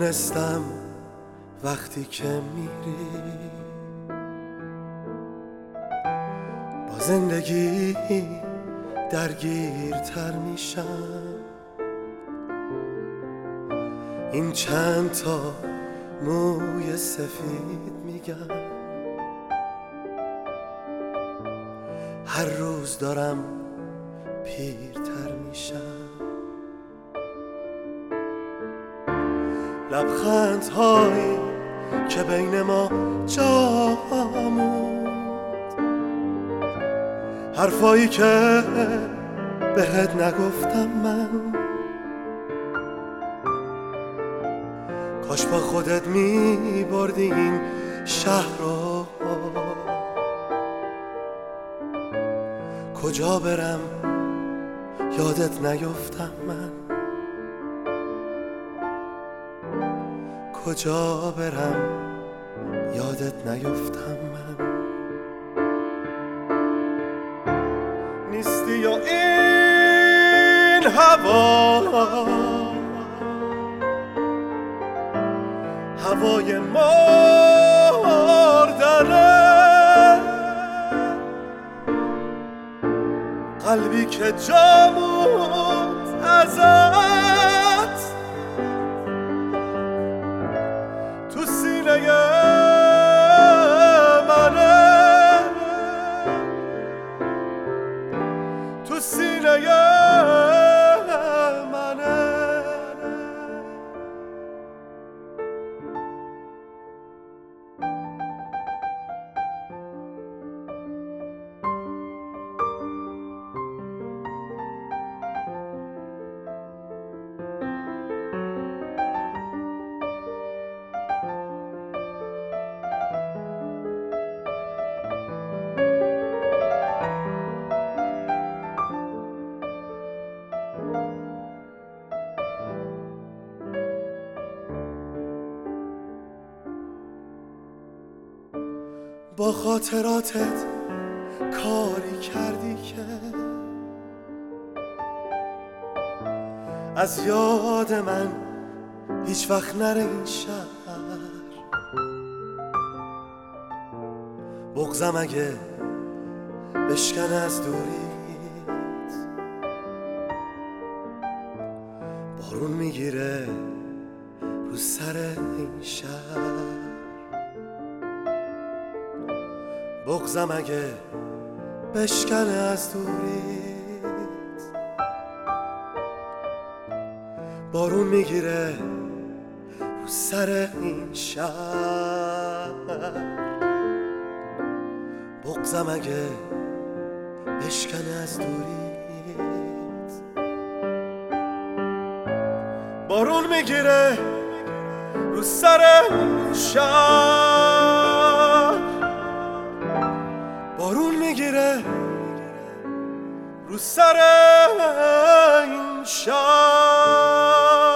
میدونستم وقتی که میری با زندگی درگیرتر میشم. این چند تا موی سفید میگم هر روز دارم پیرتر میشم. لبخندهایی که بین ما جا موند، حرفایی که بهت نگفتم من، کاش با خودت می بردی این شهر رو. کجا برم یادت نیفتم من، کجا برم یادت نیفتم من. نیستی یا این هوای مردنه، قلبی که جا موند ازت تو سینه منه، تو سینه منه. با خاطراتت کاری کردی که از یاد من هیچ وقت نره این شهر. بغضم اگه بشکنه از دوریت، بارون میگیره رو سر این شهر. بغضم اگه بشکنه از دوریت، بارون میگیره رو سر این شهر. بغضم اگه بشکنه از دوریت، بارون میگیره رو سر این شهر. بارون میگیره رو سر این شهر.